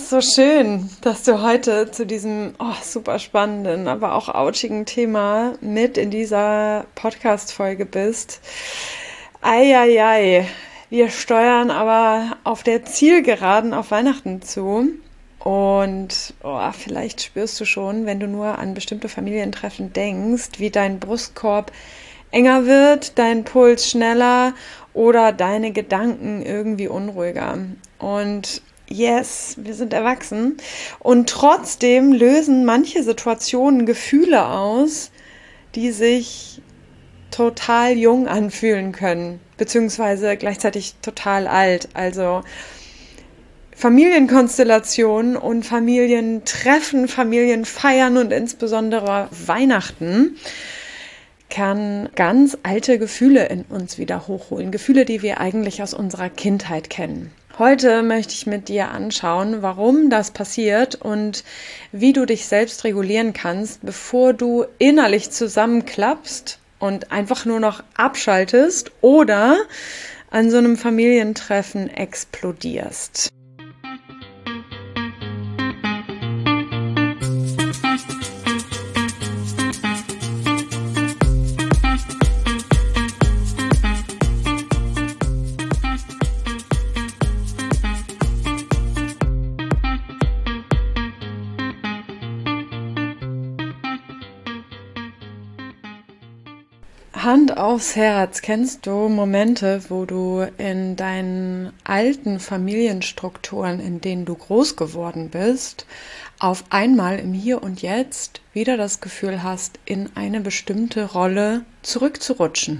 ist so schön, dass du heute zu diesem super spannenden, aber auch ouchigen Thema mit in dieser Podcast-Folge bist. Eieiei, wir steuern aber auf der Zielgeraden auf Weihnachten zu. Und vielleicht spürst du schon, wenn du nur an bestimmte Familientreffen denkst, wie dein Brustkorb enger wird, dein Puls schneller oder deine Gedanken irgendwie unruhiger. Und yes, wir sind erwachsen und trotzdem lösen manche Situationen Gefühle aus, die sich total jung anfühlen können, beziehungsweise gleichzeitig total alt. Also Familienkonstellationen und Familientreffen, Familienfeiern und insbesondere Weihnachten kann ganz alte Gefühle in uns wieder hochholen. Gefühle, die wir eigentlich aus unserer Kindheit kennen. Heute möchte ich mit dir anschauen, warum das passiert und wie du dich selbst regulieren kannst, bevor du innerlich zusammenklappst und einfach nur noch abschaltest oder an so einem Familientreffen explodierst. Hand aufs Herz, kennst du Momente, wo du in deinen alten Familienstrukturen, in denen du groß geworden bist, auf einmal im Hier und Jetzt wieder das Gefühl hast, in eine bestimmte Rolle zurückzurutschen?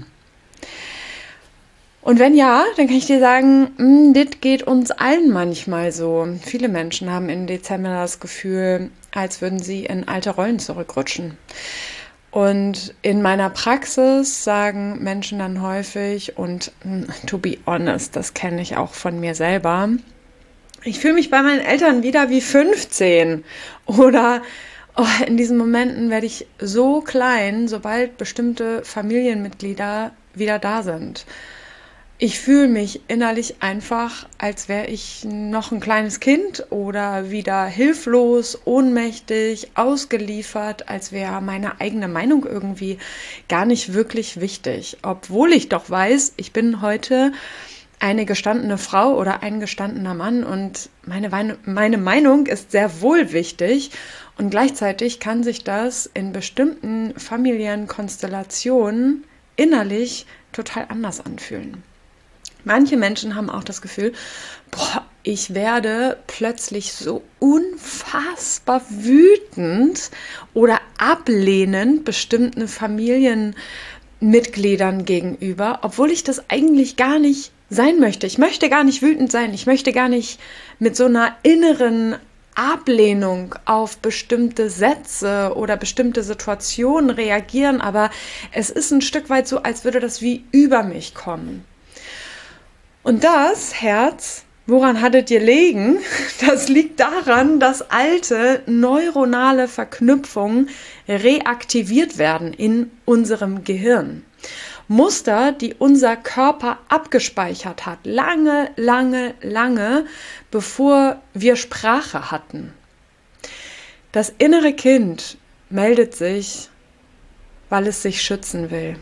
Und wenn ja, dann kann ich dir sagen, das geht uns allen manchmal so. Viele Menschen haben im Dezember das Gefühl, als würden sie in alte Rollen zurückrutschen. Und in meiner Praxis sagen Menschen dann häufig, und to be honest, das kenne ich auch von mir selber, ich fühle mich bei meinen Eltern wieder wie 15. Oder in diesen Momenten werde ich so klein, sobald bestimmte Familienmitglieder wieder da sind. Ich fühle mich innerlich einfach, als wäre ich noch ein kleines Kind oder wieder hilflos, ohnmächtig, ausgeliefert, als wäre meine eigene Meinung irgendwie gar nicht wirklich wichtig. Obwohl ich doch weiß, ich bin heute eine gestandene Frau oder ein gestandener Mann und meine Meinung ist sehr wohl wichtig und gleichzeitig kann sich das in bestimmten familiären Konstellationen innerlich total anders anfühlen. Manche Menschen haben auch das Gefühl, ich werde plötzlich so unfassbar wütend oder ablehnend bestimmten Familienmitgliedern gegenüber, obwohl ich das eigentlich gar nicht sein möchte. Ich möchte gar nicht wütend sein. Ich möchte gar nicht mit so einer inneren Ablehnung auf bestimmte Sätze oder bestimmte Situationen reagieren, aber es ist ein Stück weit so, als würde das wie über mich kommen. Und das, Herz, woran hattet ihr liegen? Das liegt daran, dass alte neuronale Verknüpfungen reaktiviert werden in unserem Gehirn. Muster, die unser Körper abgespeichert hat, lange, lange, lange, bevor wir Sprache hatten. Das innere Kind meldet sich, weil es sich schützen will.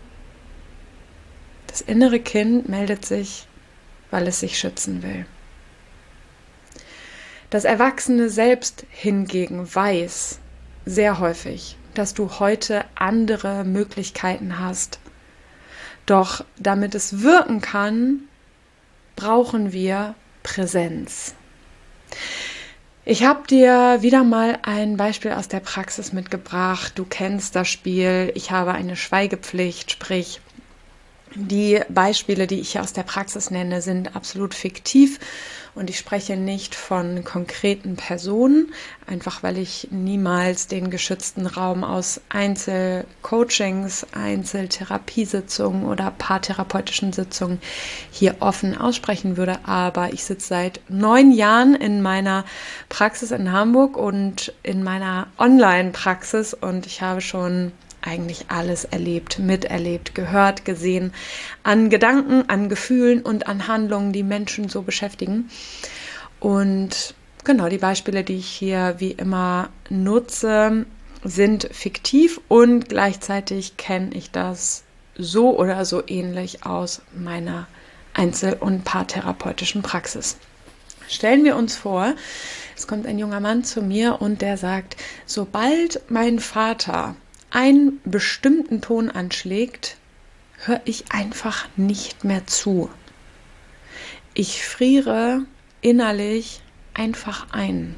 Das innere Kind meldet sich, weil es sich schützen will. Das erwachsene Selbst hingegen weiß sehr häufig, dass du heute andere Möglichkeiten hast. Doch damit es wirken kann, brauchen wir Präsenz. Ich habe dir wieder mal ein Beispiel aus der Praxis mitgebracht. Du kennst das Spiel. Ich habe eine Schweigepflicht, sprich, die Beispiele, die ich hier aus der Praxis nenne, sind absolut fiktiv und ich spreche nicht von konkreten Personen, einfach weil ich niemals den geschützten Raum aus Einzelcoachings, Einzeltherapiesitzungen oder paartherapeutischen Sitzungen hier offen aussprechen würde. Aber ich sitze seit 9 Jahren in meiner Praxis in Hamburg und in meiner Online-Praxis und ich habe schon eigentlich alles erlebt, miterlebt, gehört, gesehen, an Gedanken, an Gefühlen und an Handlungen, die Menschen so beschäftigen. Und genau, die Beispiele, die ich hier wie immer nutze, sind fiktiv und gleichzeitig kenne ich das so oder so ähnlich aus meiner Einzel- und Paartherapeutischen Praxis. Stellen wir uns vor, es kommt ein junger Mann zu mir und der sagt, sobald mein Vater einen bestimmten Ton anschlägt, höre ich einfach nicht mehr zu. Ich friere innerlich einfach ein.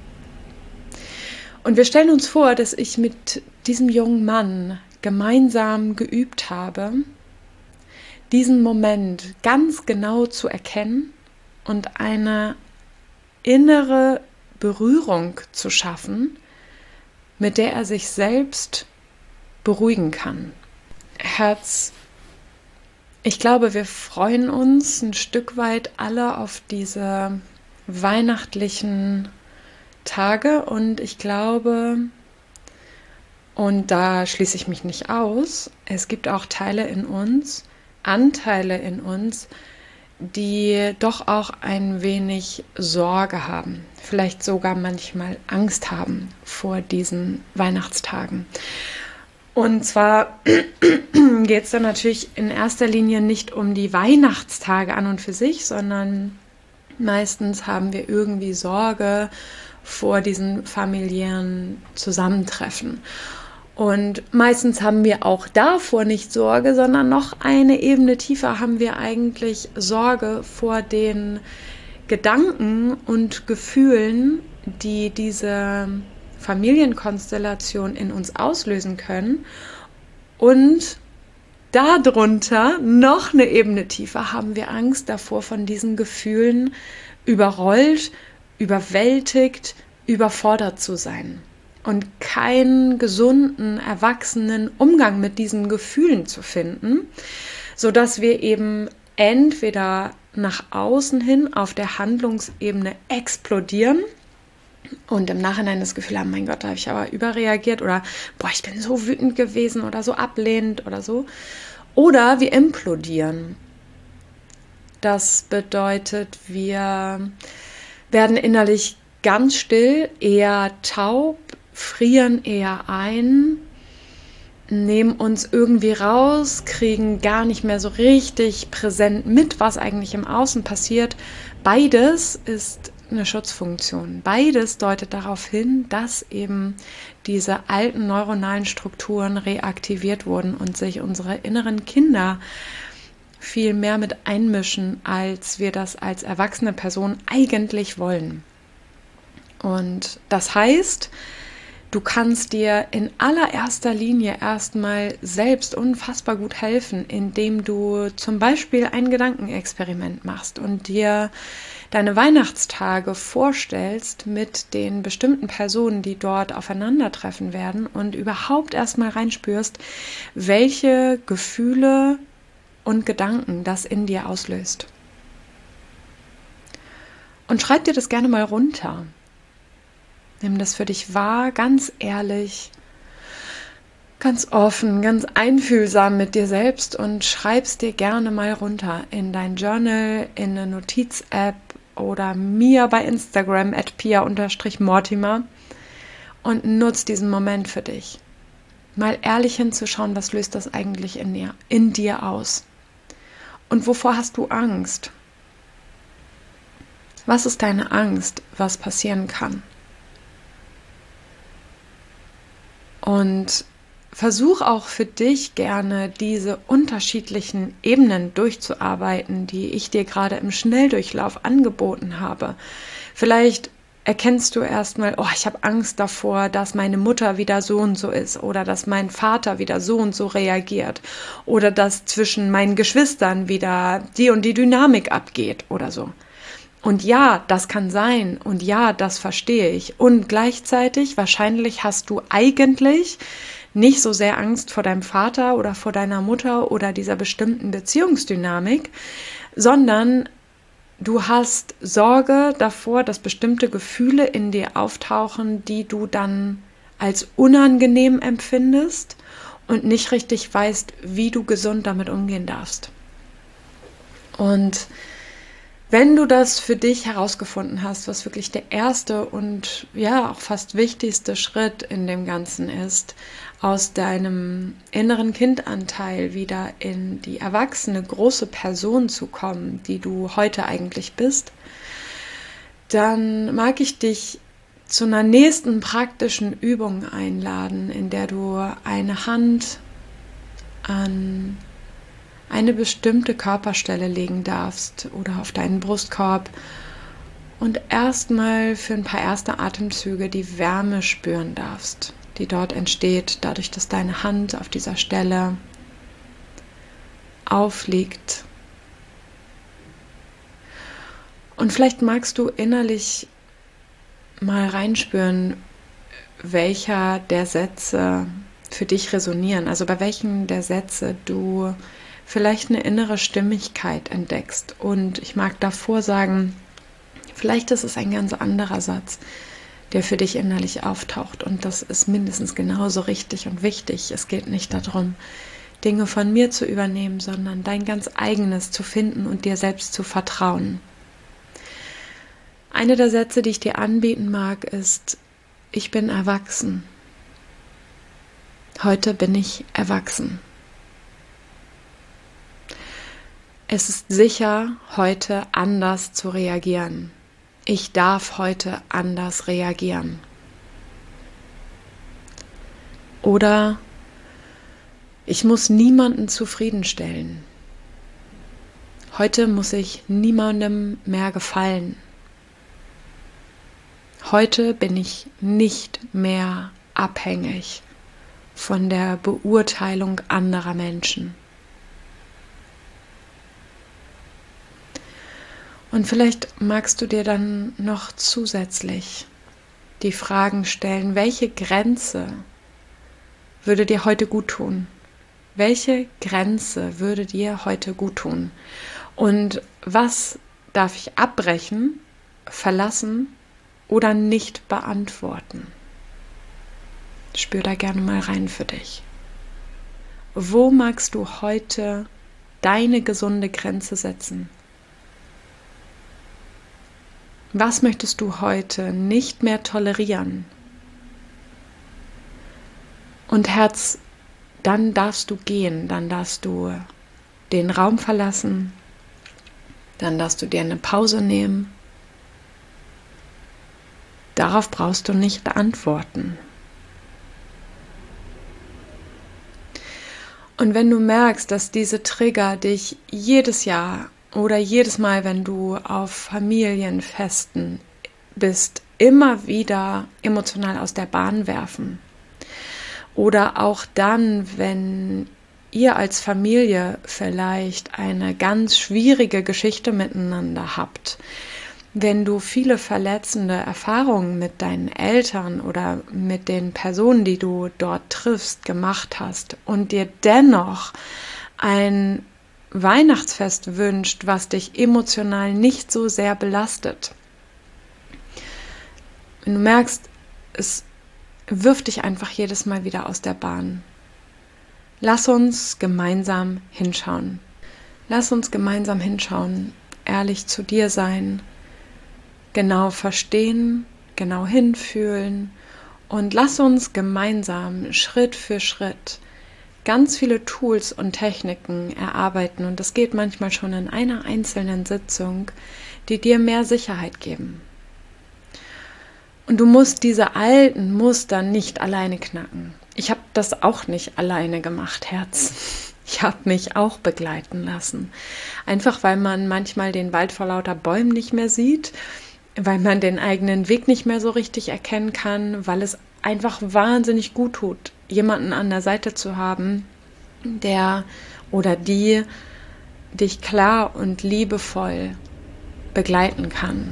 Und wir stellen uns vor, dass ich mit diesem jungen Mann gemeinsam geübt habe, diesen Moment ganz genau zu erkennen und eine innere Berührung zu schaffen, mit der er sich selbst beruhigen kann. Herz, ich glaube, wir freuen uns ein Stück weit alle auf diese weihnachtlichen Tage und ich glaube, und da schließe ich mich nicht aus, es gibt auch Teile in uns, Anteile in uns, die doch auch ein wenig Sorge haben, vielleicht sogar manchmal Angst haben vor diesen Weihnachtstagen. Und zwar geht es dann natürlich in erster Linie nicht um die Weihnachtstage an und für sich, sondern meistens haben wir irgendwie Sorge vor diesen familiären Zusammentreffen. Und meistens haben wir auch davor nicht Sorge, sondern noch eine Ebene tiefer haben wir eigentlich Sorge vor den Gedanken und Gefühlen, die diese Familienkonstellation in uns auslösen können. Und darunter noch eine Ebene tiefer haben wir Angst davor, von diesen Gefühlen überrollt, überwältigt, überfordert zu sein. Und keinen gesunden, erwachsenen Umgang mit diesen Gefühlen zu finden, sodass wir eben entweder nach außen hin auf der Handlungsebene explodieren und im Nachhinein das Gefühl haben, mein Gott, da habe ich aber überreagiert oder boah, ich bin so wütend gewesen oder so ablehnend oder so. Oder wir implodieren. Das bedeutet, wir werden innerlich ganz still, eher taub, frieren eher ein, nehmen uns irgendwie raus, kriegen gar nicht mehr so richtig präsent mit, was eigentlich im Außen passiert. Beides ist eine Schutzfunktion. Beides deutet darauf hin, dass eben diese alten neuronalen Strukturen reaktiviert wurden und sich unsere inneren Kinder viel mehr mit einmischen, als wir das als erwachsene Person eigentlich wollen. Und das heißt, du kannst dir in allererster Linie erstmal selbst unfassbar gut helfen, indem du zum Beispiel ein Gedankenexperiment machst und dir deine Weihnachtstage vorstellst mit den bestimmten Personen, die dort aufeinandertreffen werden und überhaupt erstmal reinspürst, welche Gefühle und Gedanken das in dir auslöst. Und schreib dir das gerne mal runter. Nimm das für dich wahr, ganz ehrlich, ganz offen, ganz einfühlsam mit dir selbst und schreib's dir gerne mal runter in dein Journal, in eine Notiz-App oder mir bei Instagram @pia_mortimer und nutz diesen Moment für dich. Mal ehrlich hinzuschauen, was löst das eigentlich in dir aus? Und wovor hast du Angst? Was ist deine Angst, was passieren kann? Und versuch auch für dich gerne diese unterschiedlichen Ebenen durchzuarbeiten, die ich dir gerade im Schnelldurchlauf angeboten habe. Vielleicht erkennst du erstmal, oh, ich habe Angst davor, dass meine Mutter wieder so und so ist oder dass mein Vater wieder so und so reagiert oder dass zwischen meinen Geschwistern wieder die und die Dynamik abgeht oder so. Und ja, das kann sein und ja, das verstehe ich. Und gleichzeitig, wahrscheinlich hast du eigentlich nicht so sehr Angst vor deinem Vater oder vor deiner Mutter oder dieser bestimmten Beziehungsdynamik, sondern du hast Sorge davor, dass bestimmte Gefühle in dir auftauchen, die du dann als unangenehm empfindest und nicht richtig weißt, wie du gesund damit umgehen darfst. Und Wenn du das für dich herausgefunden hast, was wirklich der erste und ja auch fast wichtigste Schritt in dem Ganzen ist, aus deinem inneren Kindanteil wieder in die erwachsene große Person zu kommen, die du heute eigentlich bist, dann mag ich dich zu einer nächsten praktischen Übung einladen, in der du eine Hand an eine bestimmte Körperstelle legen darfst oder auf deinen Brustkorb und erstmal für ein paar erste Atemzüge die Wärme spüren darfst, die dort entsteht, dadurch, dass deine Hand auf dieser Stelle aufliegt. Und vielleicht magst du innerlich mal reinspüren, welcher der Sätze für dich resonieren, also bei welchen der Sätze du vielleicht eine innere Stimmigkeit entdeckst. Und ich mag davor sagen, vielleicht ist es ein ganz anderer Satz, der für dich innerlich auftaucht. Und das ist mindestens genauso richtig und wichtig. Es geht nicht darum, Dinge von mir zu übernehmen, sondern dein ganz eigenes zu finden und dir selbst zu vertrauen. Einer der Sätze, die ich dir anbieten mag, ist: Ich bin erwachsen. Heute bin ich erwachsen. Es ist sicher, heute anders zu reagieren. Ich darf heute anders reagieren. Oder ich muss niemanden zufriedenstellen. Heute muss ich niemandem mehr gefallen. Heute bin ich nicht mehr abhängig von der Beurteilung anderer Menschen. Und vielleicht magst du dir dann noch zusätzlich die Fragen stellen: Welche Grenze würde dir heute gut tun? Welche Grenze würde dir heute gut tun? Und was darf ich abbrechen, verlassen oder nicht beantworten? Spür da gerne mal rein für dich. Wo magst du heute deine gesunde Grenze setzen? Was möchtest du heute nicht mehr tolerieren? Und Herz, dann darfst du gehen, dann darfst du den Raum verlassen, dann darfst du dir eine Pause nehmen. Darauf brauchst du nicht antworten. Und wenn du merkst, dass diese Trigger dich jedes Jahr oder jedes Mal, wenn du auf Familienfesten bist, immer wieder emotional aus der Bahn werfen. Oder auch dann, wenn ihr als Familie vielleicht eine ganz schwierige Geschichte miteinander habt, wenn du viele verletzende Erfahrungen mit deinen Eltern oder mit den Personen, die du dort triffst, gemacht hast und dir dennoch ein Weihnachtsfest wünscht, was dich emotional nicht so sehr belastet. Wenn du merkst, es wirft dich einfach jedes Mal wieder aus der Bahn. Lass uns gemeinsam hinschauen. Lass uns gemeinsam hinschauen, ehrlich zu dir sein, genau verstehen, genau hinfühlen und lass uns gemeinsam Schritt für Schritt ganz viele Tools und Techniken erarbeiten, und das geht manchmal schon in einer einzelnen Sitzung, die dir mehr Sicherheit geben. Und du musst diese alten Muster nicht alleine knacken. Ich habe das auch nicht alleine gemacht, Herz. Ich habe mich auch begleiten lassen. Einfach weil man manchmal den Wald vor lauter Bäumen nicht mehr sieht, weil man den eigenen Weg nicht mehr so richtig erkennen kann, weil es einfach wahnsinnig gut tut, jemanden an der Seite zu haben, der oder die dich klar und liebevoll begleiten kann.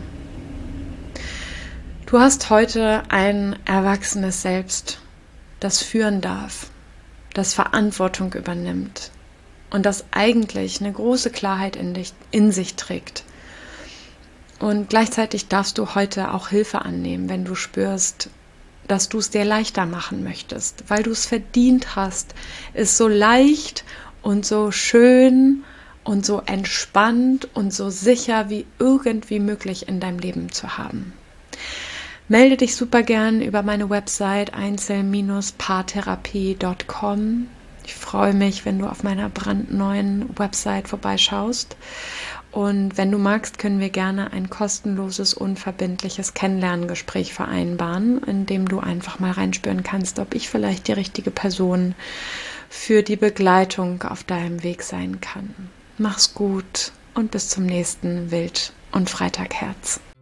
Du hast heute ein erwachsenes Selbst, das führen darf, das Verantwortung übernimmt und das eigentlich eine große Klarheit in sich trägt. Und gleichzeitig darfst du heute auch Hilfe annehmen, wenn du spürst, dass du es dir leichter machen möchtest, weil du es verdient hast, es so leicht und so schön und so entspannt und so sicher wie irgendwie möglich in deinem Leben zu haben. Melde dich super gern über meine Website einzel-paartherapie.com. Ich freue mich, wenn du auf meiner brandneuen Website vorbeischaust. Und wenn du magst, können wir gerne ein kostenloses, unverbindliches Kennenlerngespräch vereinbaren, in dem du einfach mal reinspüren kannst, ob ich vielleicht die richtige Person für die Begleitung auf deinem Weg sein kann. Mach's gut und bis zum nächsten Wild- und Freitagherz.